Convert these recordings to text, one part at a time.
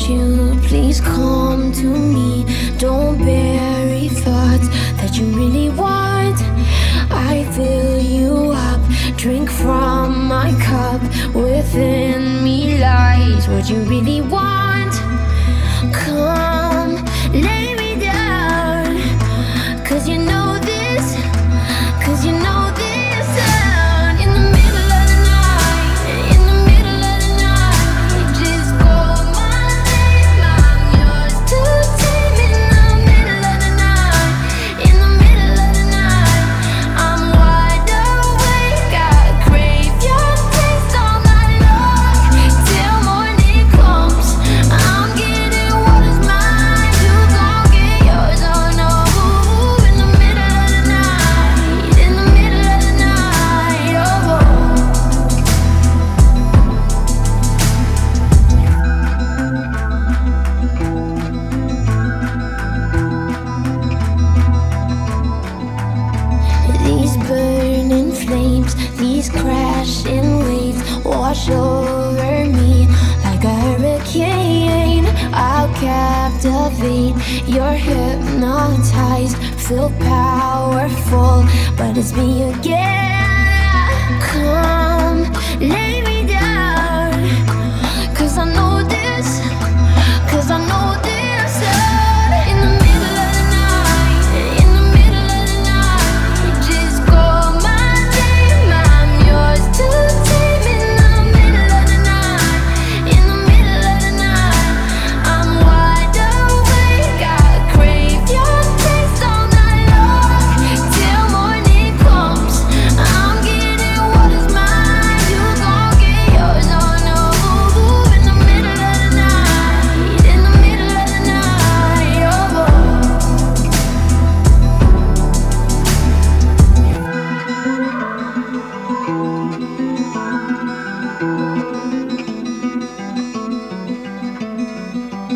Won't you please come to me? Don't bury thoughts that you really want. I fill you up, drink from my cup. Within me lies what you really want. Come, lay me down, 'cause you know this, 'cause you know this sound. In the middle of the night, in the middle of the night, just call my name, I'm yours to tame. In the middle of the night, in the middle of the night, I'm wide awake, I crave your taste all night long, till morning comes. I'm getting what is mine, you gon' get yours, oh no. In the middle of the night, in the middle of the night, oh. These burning flames, these crashing waves wash over me like a hurricane. I'll captivate, you're hypnotized, feel powerful, but it's me again. Come, lay me down, 'cause I know this, 'cause I know this sound. In the middle of the night, in the middle of the night, just call my name, I'm yours to tame. In the middle of the night, in the middle of the night, I'm wide awake, I crave your taste all night long, till morning comes. I'm getting what is mine, you gon' get yours, oh no. In the middle of the night, in the middle of the night, oh.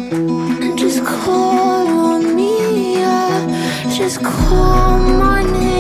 Just call on me, yeah. Just call my name.